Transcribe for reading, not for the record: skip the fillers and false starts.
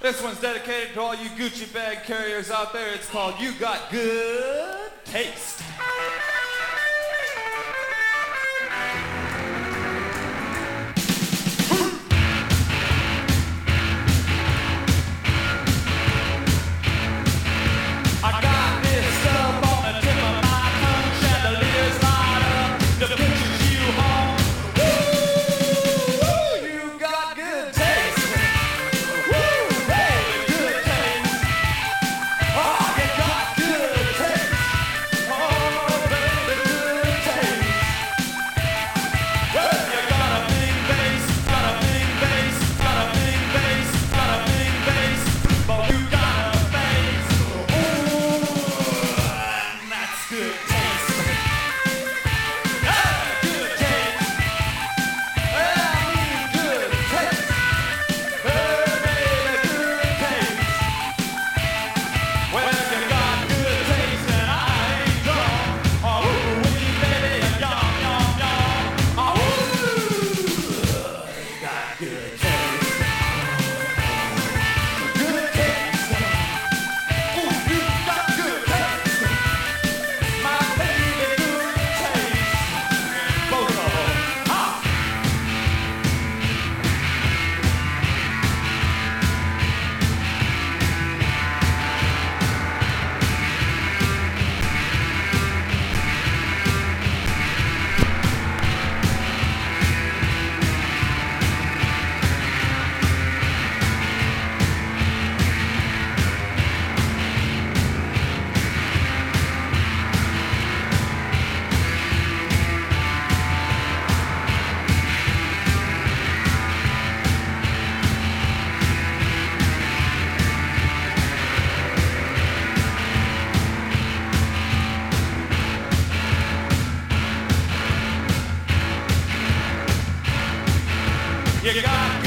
This one's dedicated to all you Gucci bag carriers out there. It's called You Got Good Taste. I got this stuff on the tip of my tongue. Chandeliers light up the pictures you hung. Woo, you got good taste. Woo, baby, good taste. Oh, you got good taste. Oh, baby, good taste. Well, you got a big bass, got a big bass, got a big bass, got a big bass. But you got a bass. Ooh, that's good taste. Yeah, good taste. Yeah, I mean good taste. Hey, baby, good taste. Well, you got good taste and I ain't drunk. Oh, wee, baby, yum, yum, yum. Oh, you got good taste. Good taste. Ooh, you got good taste. My baby, good taste. Both of them. Ha! You got